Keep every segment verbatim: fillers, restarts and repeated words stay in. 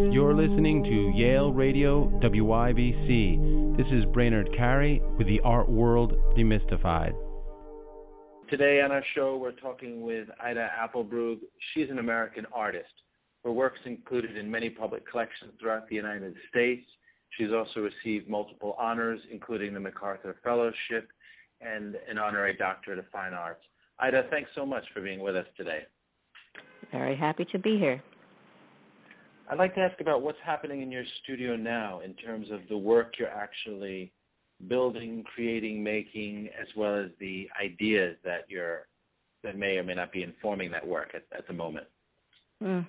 You're listening to Yale Radio W I B C. This is Brainerd Carey with the Art World Demystified. Today on our show, we're talking with Ida Appelbrug. She's an American artist. Her work's included in many public collections throughout the United States. She's also received multiple honors, including the MacArthur Fellowship and an honorary doctorate of fine arts. Ida, thanks so much for being with us today. Very happy to be here. I'd like to ask about what's happening in your studio now in terms of the work you're actually building, creating, making, as well as the ideas that you're that may or may not be informing that work at, at the moment. Mm.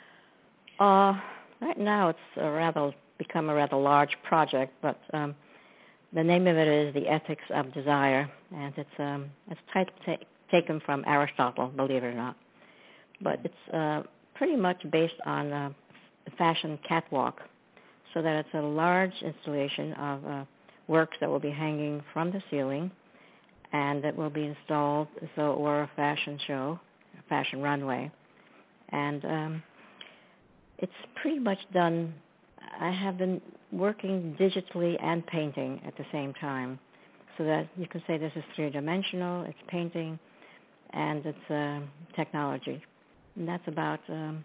Uh, right now, it's a rather become a rather large project, but um, the name of it is The Ethics of Desire, and it's um, it's title ta- taken from Aristotle, believe it or not. But it's uh, pretty much based on uh, the fashion catwalk, so that it's a large installation of uh, works that will be hanging from the ceiling, and that will be installed as though it were a fashion show, a fashion runway. And um, it's pretty much done. I have been working digitally and painting at the same time, so that you can say this is three-dimensional, it's painting, and it's uh, technology. And that's about, um,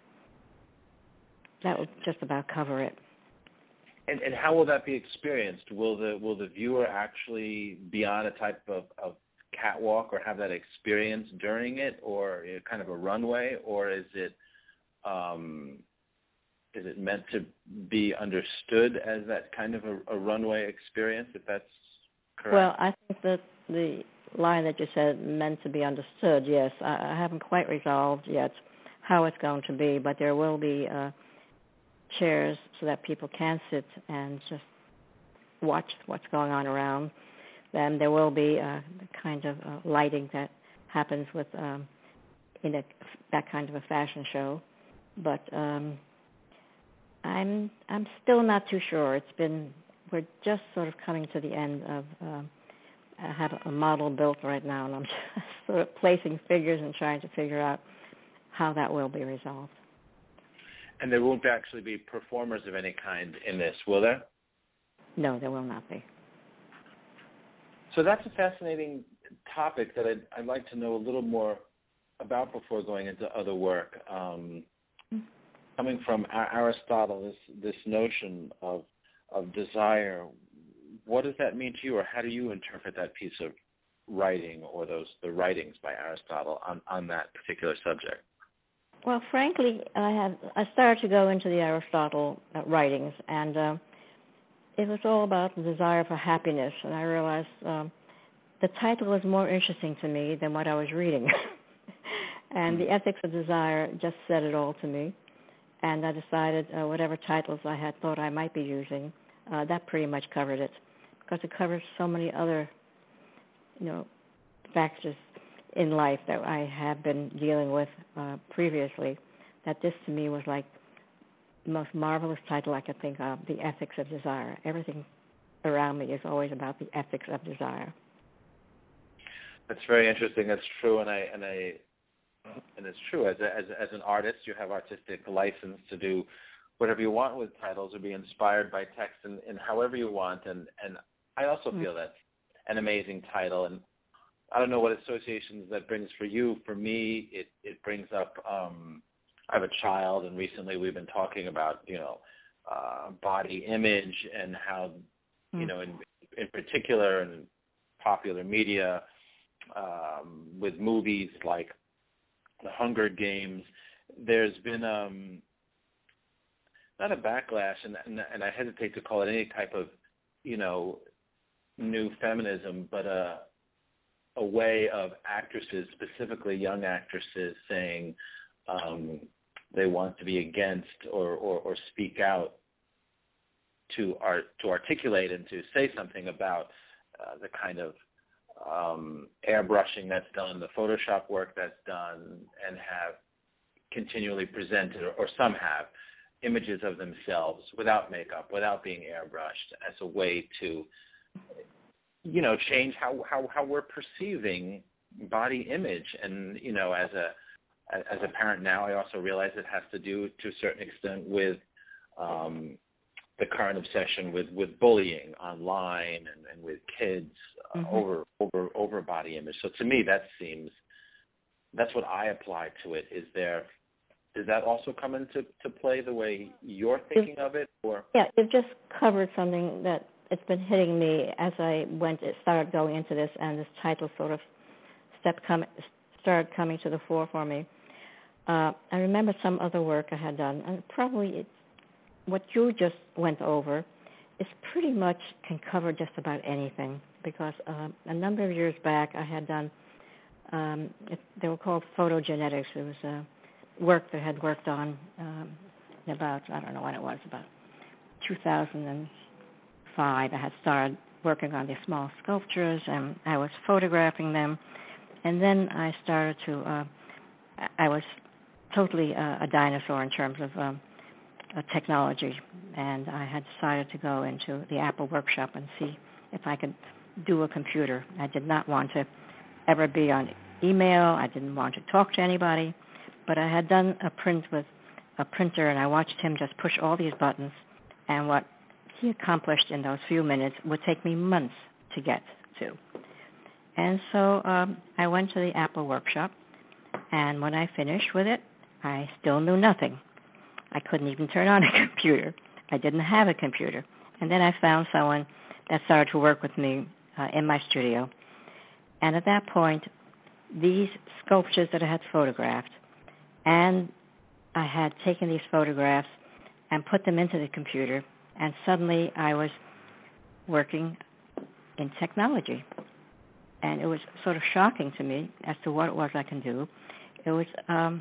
that will just about cover it. And, and how will that be experienced? Will the will the viewer actually be on a type of, of catwalk or have that experience during it, or kind of a runway, or is it um, is it meant to be understood as that kind of a, a runway experience, if that's correct? Well, I think that the line that you said, meant to be understood, yes. I, I haven't quite resolved yet how it's going to be, but there will be uh, chairs so that people can sit and just watch what's going on around them. There will be uh, the kind of uh, lighting that happens with um, in a, that kind of a fashion show, but um, I'm I'm still not too sure. It's been we're just sort of coming to the end of. Um, I have a model built right now, and I'm just sort of placing figures and trying to figure out how that will be resolved. And there won't actually be performers of any kind in this, will there? No, there will not be. So that's a fascinating topic that I'd, I'd like to know a little more about before going into other work. Um, mm-hmm. Coming from Aristotle, this this notion of of desire, what does that mean to you, or how do you interpret that piece of writing or those the writings by Aristotle on, on that particular subject? Well, frankly, I had I started to go into the Aristotle uh, writings, and uh, it was all about the desire for happiness, and I realized um, the title was more interesting to me than what I was reading. And the Ethics of Desire just said it all to me, and I decided uh, whatever titles I had thought I might be using, uh, that pretty much covered it, because it covers so many other, you know, factors in life that I have been dealing with uh, previously, that this to me was like the most marvelous title I could think of, The Ethics of Desire. Everything around me is always about the ethics of desire. That's very interesting. That's true, and I and I and it's true. As a, as as an artist, you have artistic license to do whatever you want with titles, or be inspired by text in, in however you want. And and I also feel mm-hmm. that's an amazing title. And I don't know what associations that brings for you. For me, it, it brings up, um, I have a child, and recently we've been talking about, you know, uh, body image and how, mm. you know, in, in particular in popular media, um, with movies like The Hunger Games, there's been um, not a backlash, and, and, and I hesitate to call it any type of, you know, new feminism, but a a way of actresses, specifically young actresses, saying um, they want to be against or, or, or speak out to art, to articulate and to say something about uh, the kind of um, airbrushing that's done, the Photoshop work that's done, and have continually presented, or, or some have, images of themselves without makeup, without being airbrushed, as a way to, you know, change how, how, how we're perceiving body image. And, you know, as a as a parent now, I also realize it has to do to a certain extent with um, the current obsession with, with bullying online and, and with kids uh, mm-hmm. over over over body image. So to me, that seems that's what I apply to it. Is there does that also come into to play the way you're thinking of it, or yeah, you've just covered something that it's been hitting me as I went started going into this, and this title sort of step coming started coming to the fore for me. Uh, I remember some other work I had done, and probably it's, what you just went over is pretty much can cover just about anything, because uh, a number of years back I had done, um, it, they were called photogenetics. It was a work that I had worked on um, about, I don't know when it was, about two thousand five. I had started working on these small sculptures, and I was photographing them, and then I started to, uh, I was totally uh, a dinosaur in terms of um, uh, technology, and I had decided to go into the Apple workshop and see if I could do a computer. I did not want to ever be on email. I didn't want to talk to anybody, but I had done a print with a printer, and I watched him just push all these buttons, and what he accomplished in those few minutes would take me months to get to. And so um, I went to the Apple workshop, and when I finished with it, I still knew nothing. I couldn't even turn on a computer. I didn't have a computer. And then I found someone that started to work with me uh, in my studio. And at that point, these sculptures that I had photographed, and I had taken these photographs and put them into the computer, and suddenly I was working in technology. And it was sort of shocking to me as to what it was I can do. It was um,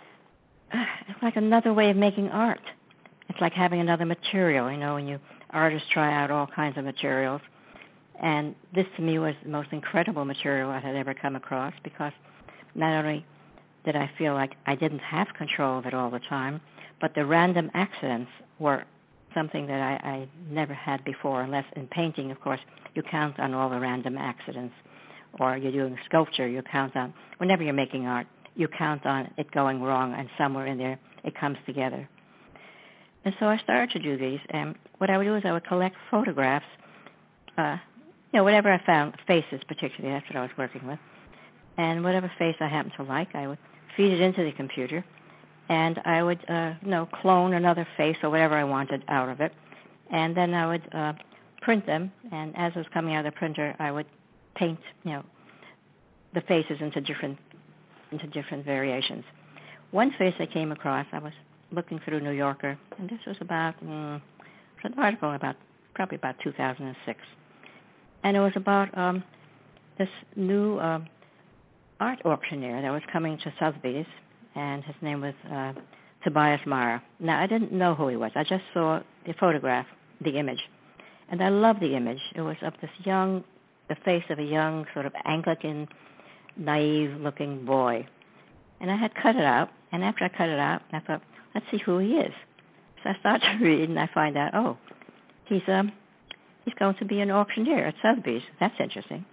it's like another way of making art. It's like having another material. You know, when you artists try out all kinds of materials. And this to me was the most incredible material I had ever come across, because not only did I feel like I didn't have control of it all the time, but the random accidents were something that I, I never had before, unless in painting, of course, you count on all the random accidents. Or you're doing sculpture, you count on, whenever you're making art, you count on it going wrong, and somewhere in there it comes together. And so I started to do these, and what I would do is I would collect photographs, uh, you know, whatever I found, faces particularly, that's what I was working with, and whatever face I happened to like, I would feed it into the computer, and I would, uh, you know, clone another face or whatever I wanted out of it, and then I would uh, print them, and as it was coming out of the printer, I would paint, you know, the faces into different into different variations. One face I came across, I was looking through New Yorker, and this was about mm, an article about probably about two thousand six, and it was about um, this new uh, art auctioneer that was coming to Sotheby's, and his name was uh, Tobias Mara. Now I didn't know who he was. I just saw the photograph, the image, and I loved the image. It was of this young. The face of a young, sort of Anglican, naive-looking boy. And I had cut it out, and after I cut it out, I thought, let's see who he is. So I started to read, and I find out, oh, he's um, he's going to be an auctioneer at Sotheby's. That's interesting.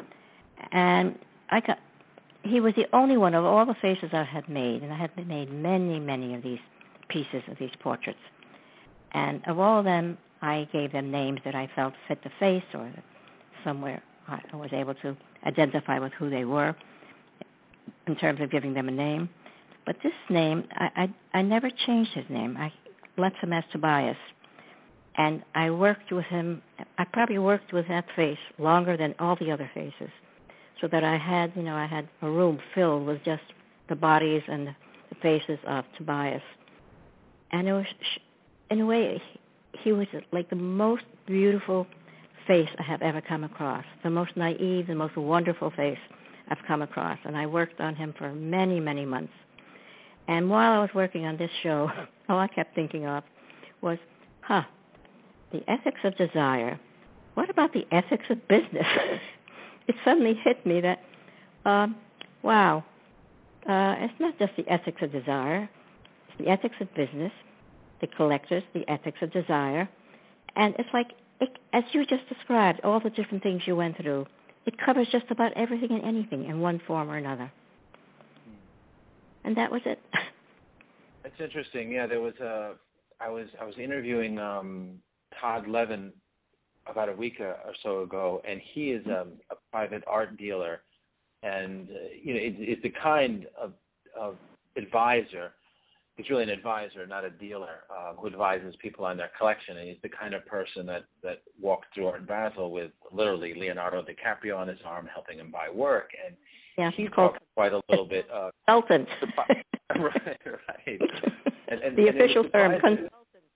And I got, he was the only one of all the faces I had made, and I had made many, many of these pieces of these portraits. And of all of them, I gave them names that I felt fit the face, or somewhere I was able to identify with who they were in terms of giving them a name. But this name, I, I, I never changed his name. I left him as Tobias. And I worked with him, I probably worked with that face longer than all the other faces, so that I had, you know, I had a room filled with just the bodies and the faces of Tobias. And it was, in a way, he was like the most beautiful face I have ever come across, the most naive, the most wonderful face I've come across. And I worked on him for many, many months. And while I was working on this show, all I kept thinking of was, huh, the ethics of desire. What about the ethics of business? It suddenly hit me that, um, wow, uh, it's not just the ethics of desire. It's the ethics of business, the collectors, the ethics of desire. And it's like, It, as you just described, all the different things you went through, it covers just about everything and anything in one form or another. And that was it. It's interesting. Yeah, there was a, I was I was interviewing um, Todd Levin about a week or so ago, and he is um, a private art dealer, and uh, you know, it, it's the kind of, of advisor. He's really an advisor, not a dealer, uh, who advises people on their collection. And he's the kind of person that, that walked through Art Basel with literally Leonardo DiCaprio on his arm, helping him buy work. And yeah, he talked quite a little bit. Uh, consultant. right, right. And, and, the and official term, consultant.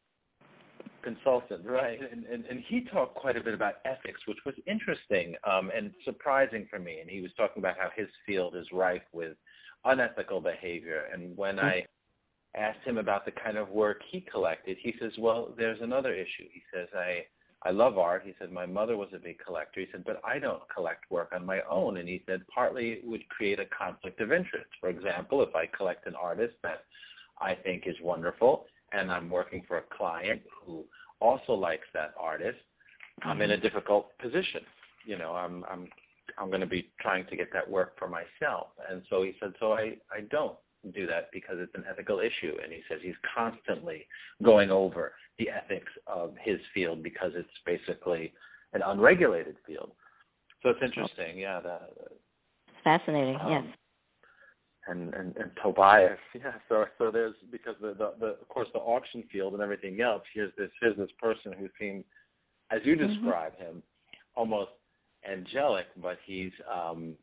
Consultant, right. And, and, and he talked quite a bit about ethics, which was interesting um, and surprising for me. And he was talking about how his field is rife with unethical behavior. And when mm-hmm. I asked him about the kind of work he collected, he says, well, there's another issue. He says, I, I love art. He said, my mother was a big collector. He said, but I don't collect work on my own. And he said, partly it would create a conflict of interest. For example, if I collect an artist that I think is wonderful and I'm working for a client who also likes that artist, mm-hmm. I'm in a difficult position. You know, I'm, I'm, I'm going to be trying to get that work for myself. And so he said, so I, I don't do that because it's an ethical issue. And he says he's constantly going over the ethics of his field because it's basically an unregulated field. So it's interesting, yeah. The, Fascinating, um, yes. And, and and Tobias, yeah. So so there's because the, the the of course the auction field and everything else. Here's this here's this person who seemed, as you describe mm-hmm. him, almost angelic, but he's um,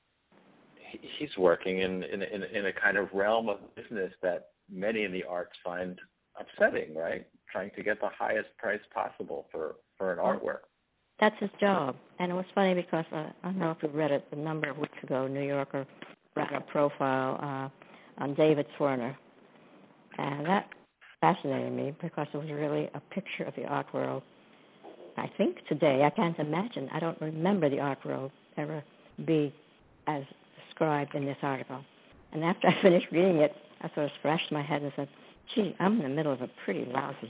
he's working in, in in in a kind of realm of business that many in the arts find upsetting, right? Trying to get the highest price possible for, for an artwork. That's his job. And it was funny because uh, I don't know if you read it a number of weeks ago, New Yorker ran a profile uh, on David Zwirner. And that fascinated me because it was really a picture of the art world. I think today, I can't imagine, I don't remember the art world ever be as described in this article. And after I finished reading it, I sort of scratched my head and said, gee, I'm in the middle of a pretty lousy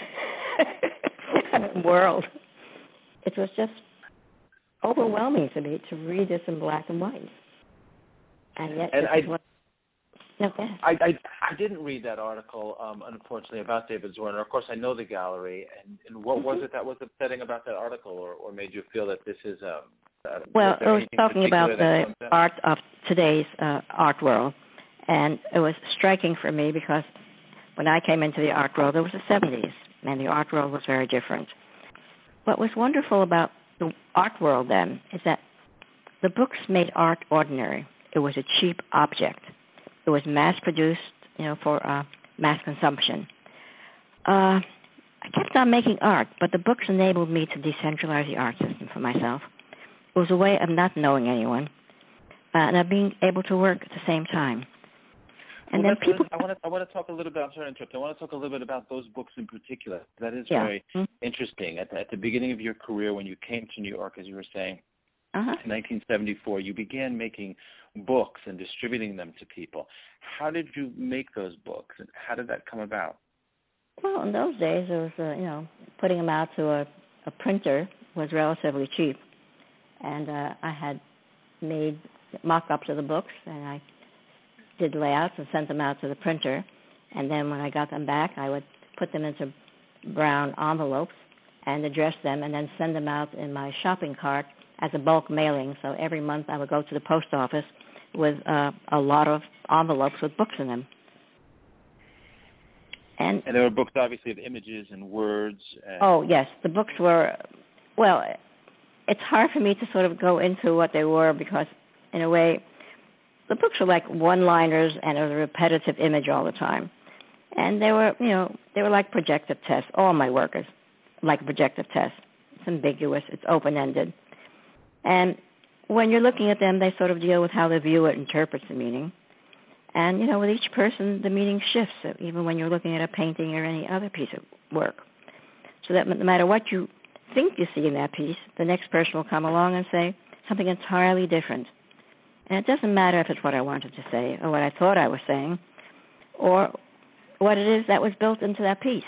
world. It was just overwhelming to me to read this in black and white. And yet, and I, what, no, I, I, I didn't read that article, um, unfortunately, about David Zwirner. Of course, I know the gallery. And, and what mm-hmm. was it that was upsetting about that article, or, or made you feel that this is um, uh, well, it was talking about the art of today's uh, art world. And it was striking for me because when I came into the art world, it was the seventies, and the art world was very different. What was wonderful about the art world then is that the books made art ordinary. It was a cheap object. It was mass-produced, you know, for uh, mass consumption. Uh, I kept on making art, but the books enabled me to decentralize the art system for myself. It was a way of not knowing anyone uh, and of being able to work at the same time. And well, then people. I want to. I want to talk a little bit. I'm sorry to interrupt. I want to talk a little bit about those books in particular. That is yeah. very mm-hmm. interesting. At the, at the beginning of your career, when you came to New York, as you were saying, uh-huh. in nineteen seventy-four, you began making books and distributing them to people. How did you make those books, and how did that come about? Well, in those days, it was uh, you know putting them out to a, a printer was relatively cheap, and uh, I had made mock-ups of the books, and I did layouts and sent them out to the printer, and then when I got them back, I would put them into brown envelopes and address them, and then send them out in my shopping cart as a bulk mailing. So every month I would go to the post office with uh, a lot of envelopes with books in them. And, and there were books, obviously, of images and words. And oh, yes. The books were, well, it's hard for me to sort of go into what they were because, in a way, the books were like one-liners and a repetitive image all the time. And they were, you know, they were like projective tests. All my work is like a projective test. It's ambiguous. It's open-ended. And when you're looking at them, they sort of deal with how the viewer interprets the meaning. And, you know, with each person, the meaning shifts, even when you're looking at a painting or any other piece of work. So that no matter what you think you see in that piece, the next person will come along and say something entirely different. And it doesn't matter if it's what I wanted to say or what I thought I was saying or what it is that was built into that piece.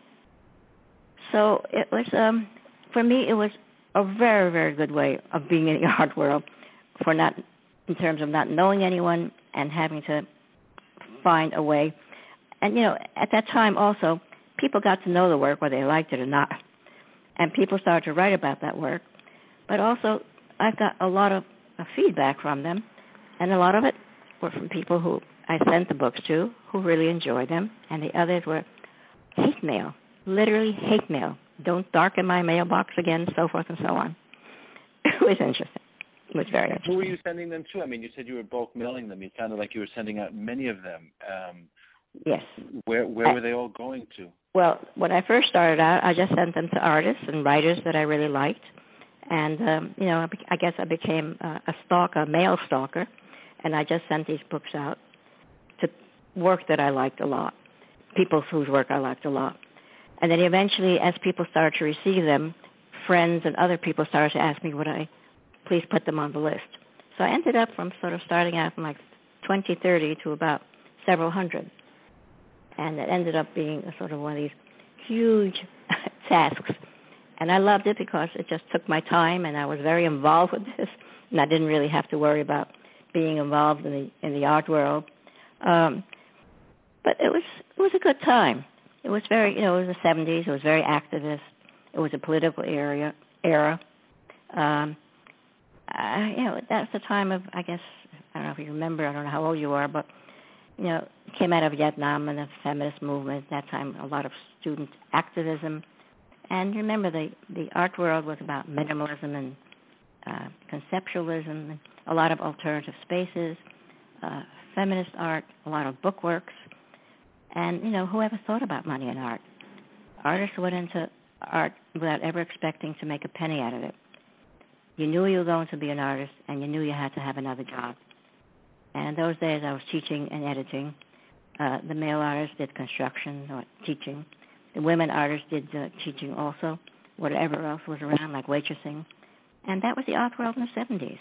So it was, um, for me, it was a very, very good way of being in the art world for not, in terms of not knowing anyone and having to find a way. And, you know, at that time also, people got to know the work, whether they liked it or not. And people started to write about that work. But also, I got a lot of uh, feedback from them, and a lot of it were from people who I sent the books to, who really enjoyed them, and the others were hate mail, literally hate mail. Don't darken my mailbox again, so forth and so on. It was interesting. It was very interesting. Who were you sending them to? I mean, you said you were bulk mailing them. It sounded like you were sending out many of them. Um, yes. Where where I, were they all going to? Well, when I first started out, I just sent them to artists and writers that I really liked. And, um, you know, I guess I became uh, a stalker, a mail stalker, and I just sent these books out to work that I liked a lot, people whose work I liked a lot. And then eventually, as people started to receive them, friends and other people started to ask me, would I please put them on the list? So I ended up from sort of starting out from like twenty, thirty to about several hundred. And it ended up being a sort of one of these huge tasks. And I loved it because it just took my time, and I was very involved with this, and I didn't really have to worry about being involved in the in the art world. Um, but it was it was a good time. It was very, you know, it was the seventies. It was very activist. It was a political area era. Um, I, you know, that's the time of, I guess, I don't know if you remember. I don't know how old you are, but you know, it came out of Vietnam and the feminist movement. At that time, a lot of student activism. And remember, the, the art world was about minimalism and uh, conceptualism, and a lot of alternative spaces, uh, feminist art, a lot of bookworks. And, you know, whoever thought about money in art? Artists went into art without ever expecting to make a penny out of it. You knew you were going to be an artist, and you knew you had to have another job. And in those days, I was teaching and editing. Uh, the male artists did construction or teaching. The women artists did uh, teaching also, whatever else was around, like waitressing. And that was the art world in the seventies.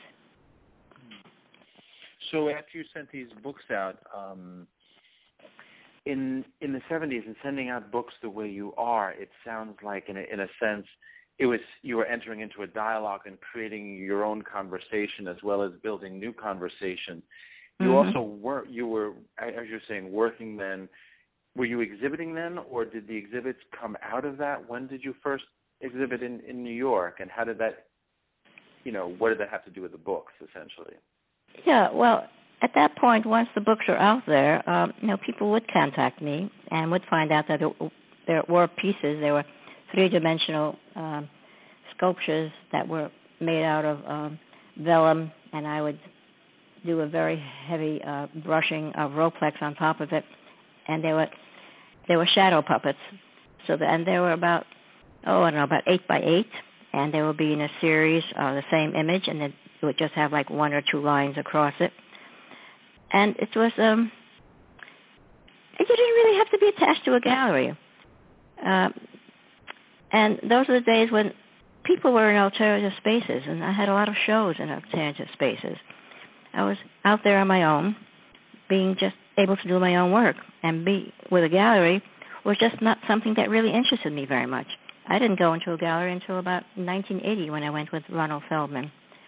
So after you sent these books out, um, in in the seventies, and sending out books the way you are, it sounds like, in a, in a sense, it was you were entering into a dialogue and creating your own conversation as well as building new conversation. You mm-hmm. also were, you were, as you're saying, working then. Were you exhibiting then, or did the exhibits come out of that? When did you first exhibit in, in New York, and how did that, you know, what did that have to do with the books, essentially? Yeah, well, at that point, once the books are out there, um, you know, people would contact me and would find out that there, there were pieces, there were three-dimensional um, sculptures that were made out of um, vellum, and I would do a very heavy uh, brushing of Roplex on top of it, and they were they were shadow puppets. So the, and they were about oh I don't know about eight by eight, and they would be in a series of the same image, and it would just have like one or two lines across it. And it was um, you didn't really have to be attached to a gallery. Um, and those are the days when people were in alternative spaces, and I had a lot of shows in alternative spaces. I was out there on my own, being just able to do my own work, and be with a gallery was just not something that really interested me very much. I didn't go into a gallery until about nineteen eighty when I went with Ronald Feldman.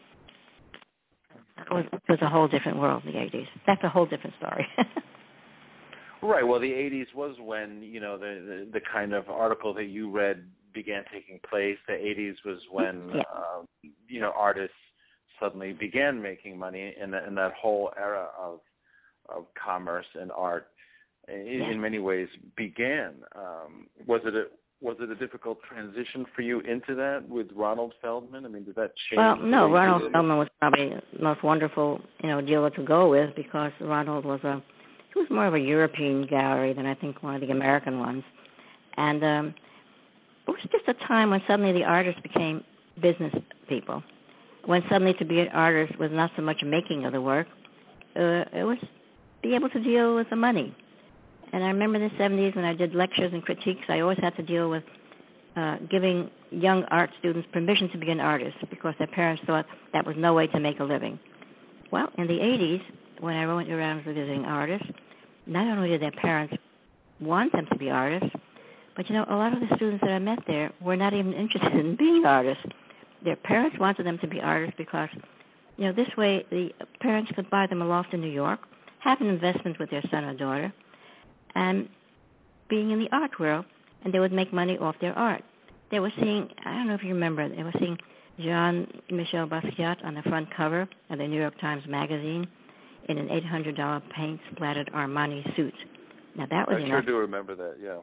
It was, it was a whole different world in the eighties. That's a whole different story. Right. Well, the eighties was when, you know, the, the, the kind of article that you read began taking place. The eighties was when, yeah. uh, you know, artists suddenly began making money in, the, in that whole era of of commerce and art. In, yeah. in many ways, began. Um, was it a was it a difficult transition for you into that with Ronald Feldman? I mean, did that change? Well, no, Ronald Feldman was probably the most wonderful, you know, dealer to go with, because Ronald was a he was more of a European gallery than I think one of the American ones, and um, it was just a time when suddenly the artists became business people. When suddenly to be an artist was not so much making of the work, uh, it was be able to deal with the money. And I remember in the seventies when I did lectures and critiques, I always had to deal with uh, giving young art students permission to be an artist because their parents thought that was no way to make a living. Well, in the eighties, when I went around visiting artists, not only did their parents want them to be artists, but, you know, a lot of the students that I met there were not even interested in being artists. Their parents wanted them to be artists because, you know, this way the parents could buy them a loft in New York, have an investment with their son or daughter, and being in the art world and they would make money off their art. They were seeing, I don't know if you remember, they were seeing Jean-Michel Basquiat on the front cover of the New York Times Magazine in an eight hundred dollars paint-splattered Armani suit. Now, that was I enough. sure do remember that, yeah.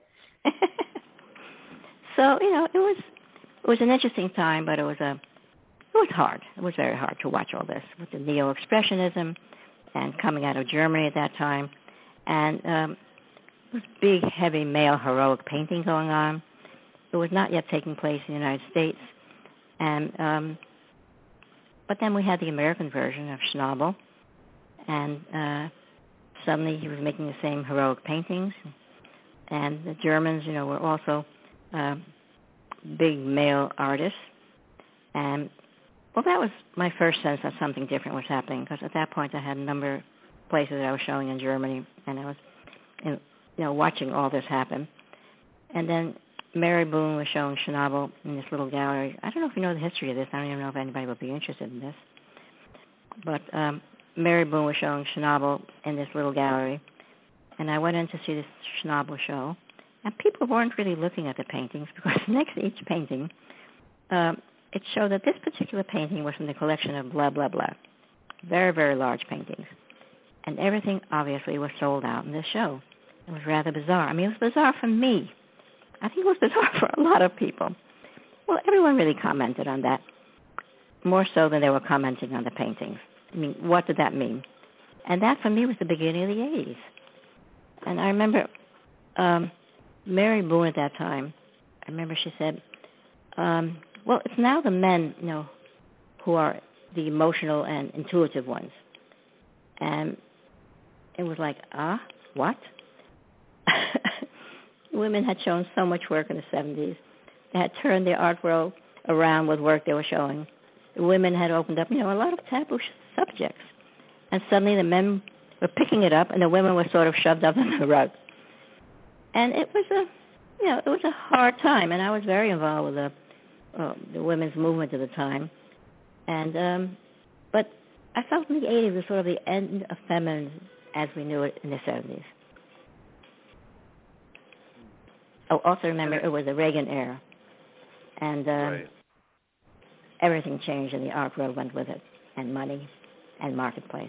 So, you know, it was it was an interesting time, but it was a it was hard. It was very hard to watch all this with the neo-expressionism and coming out of Germany at that time. And um, it was big, heavy male heroic painting going on. It was not yet taking place in the United States. And um, but then we had the American version of Schnabel, and uh, suddenly he was making the same heroic paintings. And the Germans, you know, were also uh, big male artists. And, well, that was my first sense that something different was happening, because at that point I had a number of places that I was showing in Germany, and I was, you know, watching all this happen. And then Mary Boone was showing Schnabel in this little gallery. I don't know if you know the history of this. I don't even know if anybody would be interested in this. But um, Mary Boone was showing Schnabel in this little gallery. And I went in to see this Schnabel show. And people weren't really looking at the paintings, because next to each painting, um, it showed that this particular painting was from the collection of blah, blah, blah. Very, very large paintings. And everything, obviously, was sold out in this show. It was rather bizarre. I mean, it was bizarre for me. I think it was bizarre for a lot of people. Well, everyone really commented on that, more so than they were commenting on the paintings. I mean, what did that mean? And that, for me, was the beginning of the eighties. And I remember um, Mary Boone at that time, I remember she said, um, well, it's now the men, you know, who are the emotional and intuitive ones. And it was like, ah, what? Women had shown so much work in the seventies. They had turned their art world around with work they were showing. The women had opened up, you know, a lot of taboo subjects. And suddenly the men were picking it up, and the women were sort of shoved up in the rug. And it was a, you know, it was a hard time. And I was very involved with the, uh, the women's movement at the time. And um, but I felt in the eighties was sort of the end of feminism as we knew it in the seventies. Oh, also remember, it was the Reagan era. And um, right. everything changed, and the art world went with it, and money, and marketplace.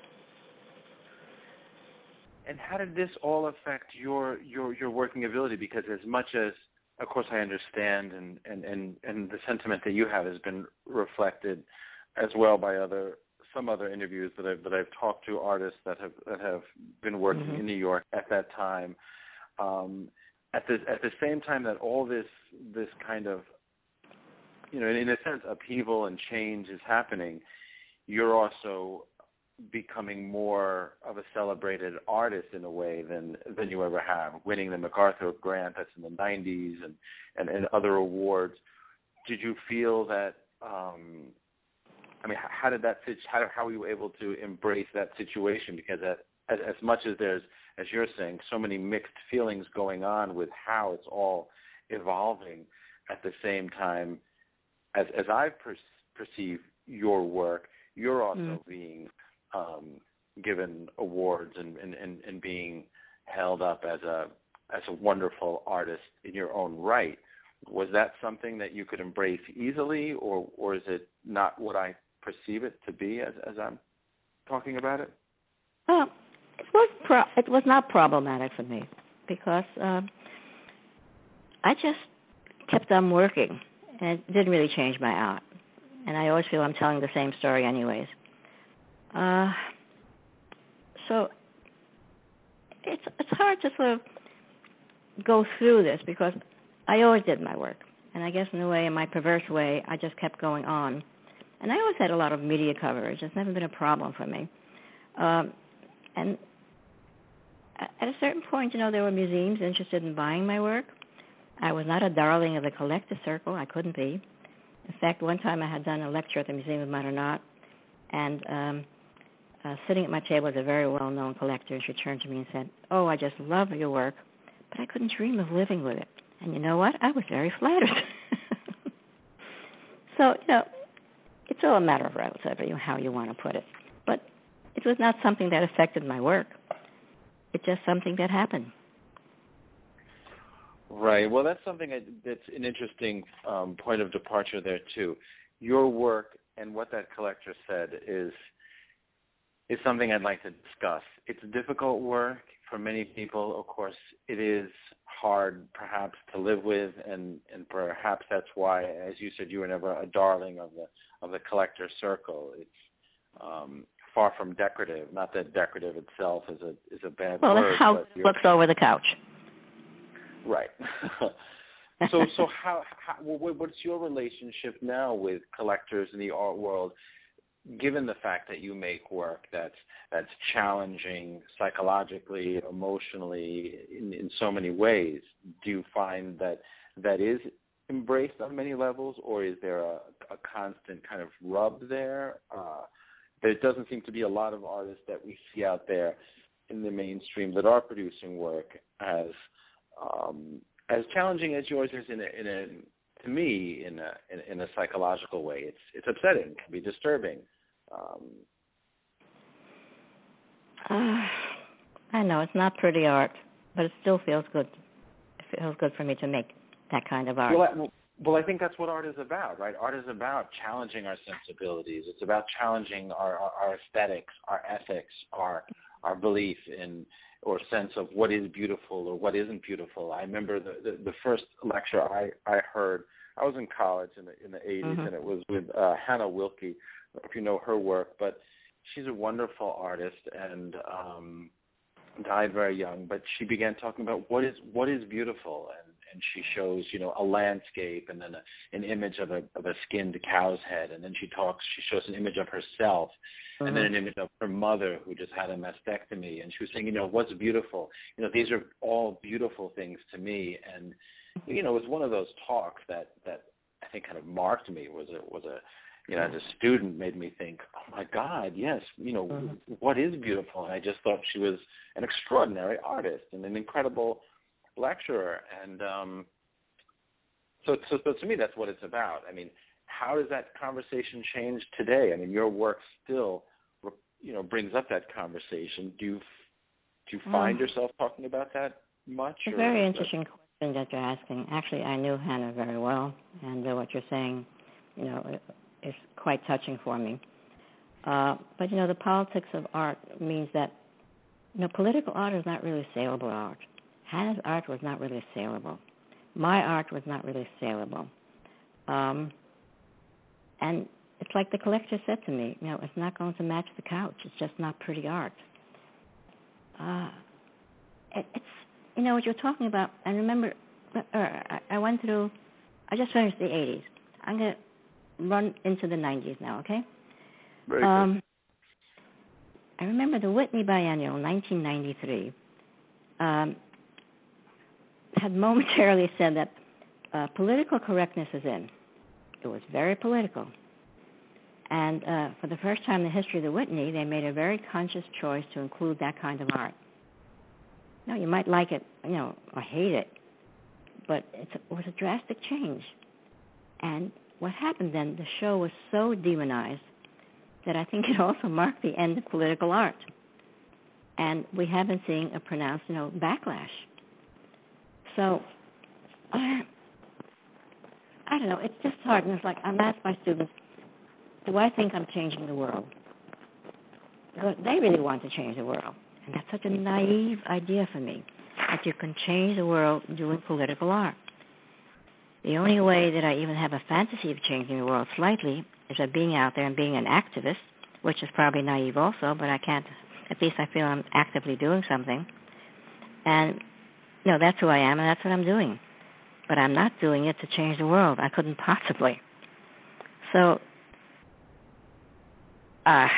And how did this all affect your, your, your working ability? Because as much as, of course, I understand, and, and, and, and the sentiment that you have has been reflected as well by other some other interviews that I've that I've talked to artists that have that have been working mm-hmm. in New York at that time. Um, at the at the same time that all this this kind of, you know, in, in a sense, upheaval and change is happening, you're also becoming more of a celebrated artist in a way than than you ever have, winning the MacArthur Grant, that's in the nineties, and, and, and other awards. Did you feel that, um, I mean, how did that, how, how were you able to embrace that situation? Because that, as, as much as there's, as you're saying, so many mixed feelings going on with how it's all evolving, at the same time, as, as I per- perceive your work, you're also mm. being Um, given awards and, and, and, and being held up as a as a wonderful artist in your own right. Was that something that you could embrace easily, or, or is it not what I perceive it to be as, as I'm talking about it? Well, it was pro- it was not problematic for me, because um, I just kept on working, and it didn't really change my art. And I always feel I'm telling the same story anyways. Uh, so it's it's hard to sort of go through this, because I always did my work, and I guess in a way, in my perverse way, I just kept going on. And I always had a lot of media coverage. It's never been a problem for me. Um, and at a certain point, you know, there were museums interested in buying my work. I was not a darling of the collector circle. I couldn't be. In fact, one time I had done a lecture at the Museum of Modern Art, and um, Uh, sitting at my table was a very well-known collector. She turned to me and said, "Oh, I just love your work, but I couldn't dream of living with it." And you know what? I was very flattered. So, you know, it's all a matter of relative, how you want to put it. But it was not something that affected my work. It's just something that happened. Right. Well, that's something I, that's an interesting um, point of departure there too. Your work and what that collector said is is something I'd like to discuss. It's difficult work for many people. Of course, it is hard, perhaps, to live with, and, and perhaps that's why, as you said, you were never a darling of the of the collector circle. It's um, far from decorative. Not that decorative itself is a is a bad well, word. how but it looks over the couch. Right. so, so how, how? What's your relationship now with collectors in the art world, given the fact that you make work that's that's challenging psychologically, emotionally, in, in so many ways? Do you find that that is embraced on many levels, or is there a, a constant kind of rub there? Uh, there doesn't seem to be a lot of artists that we see out there in the mainstream that are producing work as um, as challenging as yours is in a, in a to me in a in, in a psychological way. It's it's upsetting, it can be disturbing. Um, uh, I know it's not pretty art, but it still feels good. It feels good for me to make that kind of art. Well, I, well, I think that's what art is about, right? Art is about challenging our sensibilities. It's about challenging our, our, our aesthetics, our ethics, our our belief in or sense of what is beautiful or what isn't beautiful. I remember the, the, the first lecture I, I heard, I was in college in the, in the eighties, mm-hmm. and it was with uh, Hannah Wilke, if you know her work, but she's a wonderful artist and um, died very young, but she began talking about what is what is beautiful, and, and she shows, you know, a landscape and then a, an image of a of a skinned cow's head, and then she talks, she shows an image of herself, mm-hmm. and then an image of her mother who just had a mastectomy, and she was saying, you know, what's beautiful? You know, these are all beautiful things to me, and you know, it was one of those talks that that I think kind of marked me. Was a was a you know, as a student, made me think, oh, my God, yes, you know, mm-hmm. what is beautiful? And I just thought she was an extraordinary artist and an incredible lecturer. And um, so, so, so to me, that's what it's about. I mean, how does that conversation change today? I mean, your work still, you know, brings up that conversation. Do you, do you find mm. yourself talking about that much? It's a very interesting that... question that you're asking. Actually, I knew Hannah very well, and uh, what you're saying, you know, it, is quite touching for me. Uh, but, you know, the politics of art means that, you know, political art is not really saleable art. Hannah's art was not really saleable. My art was not really saleable. Um, and it's like the collector said to me, you know, it's not going to match the couch. It's just not pretty art. Uh, it, it's, you know, what you're talking about, and remember, uh, I, I went through, I just finished the eighties. I'm going to run into the nineties now, okay? Very um, good. I remember the Whitney Biennial, nineteen ninety-three, um, had momentarily said that uh, political correctness is in. It was very political. And uh, for the first time in the history of the Whitney, they made a very conscious choice to include that kind of art. Now, you might like it, you know, or hate it, but it's, it was a drastic change. And what happened then, the show was so demonized that I think it also marked the end of political art. And we have been seeing a pronounced, you know, backlash. So, I, I don't know, it's just hard. And it's like, I'm asked my students, do I think I'm changing the world? Because they really want to change the world. And that's such a naive idea for me, that you can change the world doing political art. The only way that I even have a fantasy of changing the world slightly is by being out there and being an activist, which is probably naive also, but I can't, at least I feel I'm actively doing something. And, you know, that's who I am and that's what I'm doing. But I'm not doing it to change the world. I couldn't possibly. So, uh,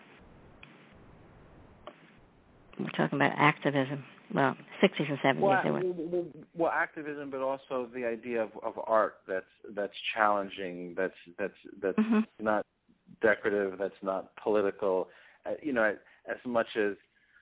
we're talking about activism. Well, sixties and seventies. Well, they were. well, well, activism, but also the idea of, of art that's that's challenging, that's that's that's mm-hmm. not decorative, that's not political. Uh, you know, as much as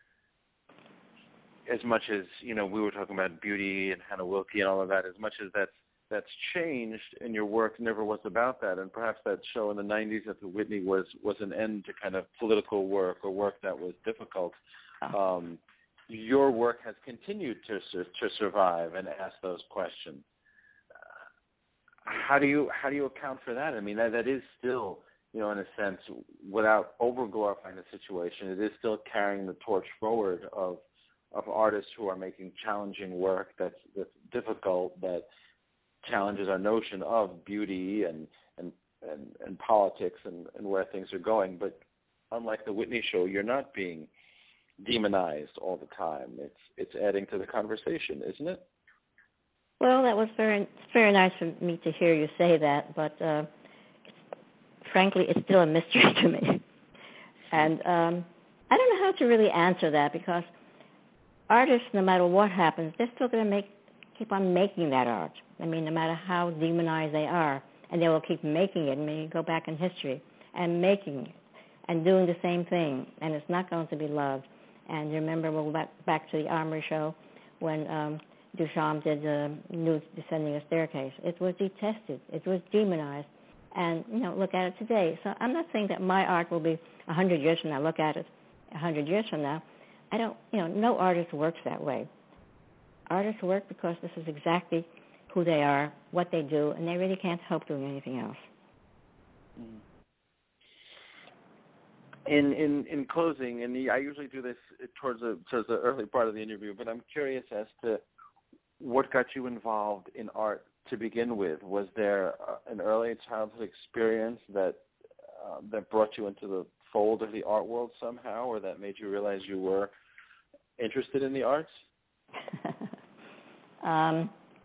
as much as you know, we were talking about beauty and Hannah Wilke and all of that. As much as that's that's changed, and your work never was about that. And perhaps that show in the nineties at the Whitney was was an end to kind of political work or work that was difficult. Um, your work has continued to to survive and ask those questions. How do you how do you account for that? I mean, that that is still, you know, in a sense, without over glorifying the situation, it is still carrying the torch forward of of artists who are making challenging work that's that's difficult, that challenges our notion of beauty and and and, and politics and, and where things are going. But unlike the Whitney show, you're not being demonized all the time. It's it's adding to the conversation, isn't it? Well, that was very very nice for me to hear you say that, but uh, frankly, it's still a mystery to me. And um, I don't know how to really answer that, because artists, no matter what happens, they're still going to make keep on making that art. I mean, no matter how demonized they are, and they will keep making it. I mean, you go back in history and making it and doing the same thing, and it's not going to be loved. And you remember, we'll go back, back to the Armory show when um, Duchamp did uh, Nudes Descending a Staircase. It was detested. It was demonized. And, you know, look at it today. So I'm not saying that my art will be a hundred years from now. Look at it a hundred years from now. I don't, you know, no artist works that way. Artists work because this is exactly who they are, what they do, and they really can't help doing anything else. In in, in closing, and I usually do this towards the towards the early part of the interview, but I'm curious as to what got you involved in art to begin with. Was there uh, an early childhood experience that uh, that brought you into the fold of the art world somehow, or that made you realize you were interested in the arts? um,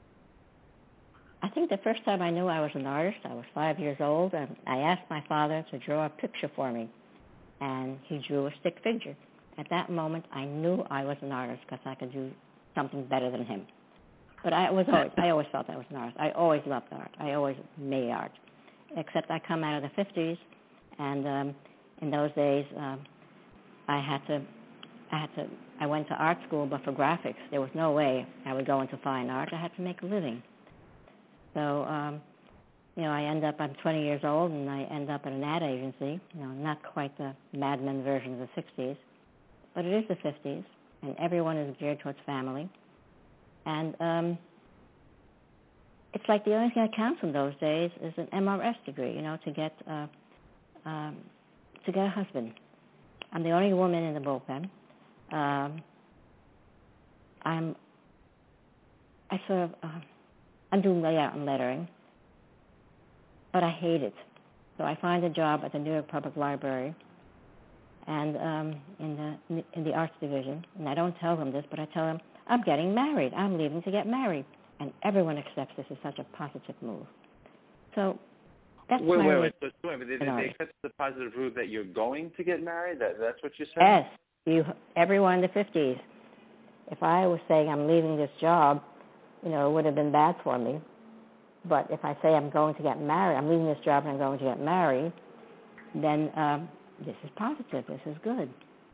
I think the first time I knew I was an artist, I was five years old, and I asked my father to draw a picture for me, and he drew a stick figure. At that moment, I knew I was an artist because I could do something better than him. But I was always, I always felt I was an artist. I always loved art. I always made art, except I come out of the fifties, and um, in those days, um, I had to, I had to, I went to art school, but for graphics. There was no way I would go into fine art. I had to make a living. So, um, you know, I end up, I'm twenty years old, and I end up at an ad agency, you know, not quite the Mad Men version of the sixties, but it is the fifties, and everyone is geared towards family. And um, it's like the only thing that counts in those days is an M R S degree, you know, to get uh, um, to get a husband. I'm the only woman in the bullpen. Um, I'm I sort of uh, I'm doing layout and lettering, but I hate it. So I find a job at the New York Public Library, and um, in the in the arts division. And I don't tell them this, but I tell them, I'm getting married. I'm leaving to get married. And everyone accepts this as such a positive move. So that's wait, my wait, way. wait. So, wait, but they, they accept the positive move that you're going to get married? That That's what you said? Yes. You, everyone in the fifties. If I was saying I'm leaving this job, you know, it would have been bad for me. But if I say I'm going to get married, I'm leaving this job and I'm going to get married, then um, this is positive. This is good.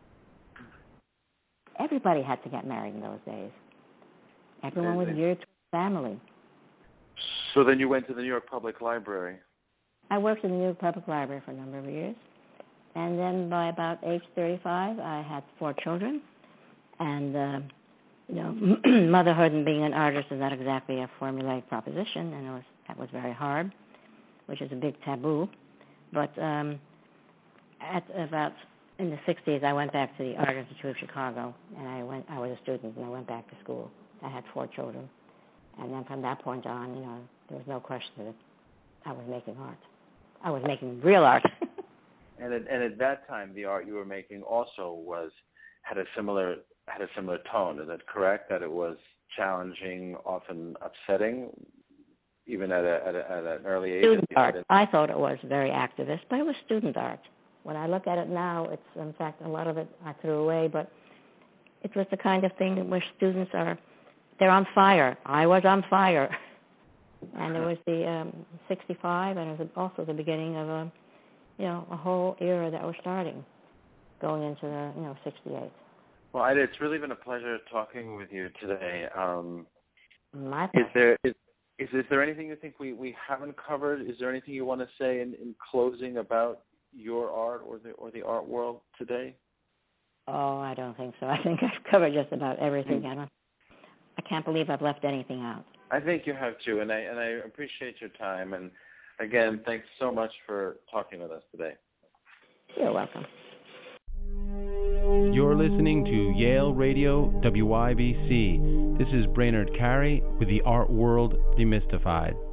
Everybody had to get married in those days. Everyone was geared to family. So then you went to the New York Public Library. I worked in the New York Public Library for a number of years. And then by about age thirty-five, I had four children. And, uh, you know, motherhood and being an artist is not exactly a formulaic proposition, and it was, that was very hard, which is a big taboo. But um, at about in the sixties, I went back to the Art Institute of Chicago, and I went. I was a student, and I went back to school. I had four children, and then from that point on, you know, there was no question that I was making art. I was making real art. and at, and at that time, the art you were making also was had a similar had a similar tone. Is that correct? That it was challenging, often upsetting, even at a, at, a, at an early age. Student art. I thought it was very activist, but it was student art. When I look at it now, it's, in fact, a lot of it I threw away, but it was the kind of thing where students are, they're on fire. I was on fire. And it was the um, sixty-five, and it was also the beginning of a, you know, a whole era that was starting, going into the, you know, sixty-eight. Well, Ida, it's really been a pleasure talking with you today. Um, My pleasure. Is there is, is is there anything you think we, we haven't covered? Is there anything you want to say in, in closing about your art or the or the art world today? Oh, I don't think so. I think I've covered just about everything. I don't. I can't believe I've left anything out. I think you have too, and I and I appreciate your time. And again, thanks so much for talking with us today. You're welcome. You're listening to Yale Radio W I B C. This is Brainerd Carey with the Art World Demystified.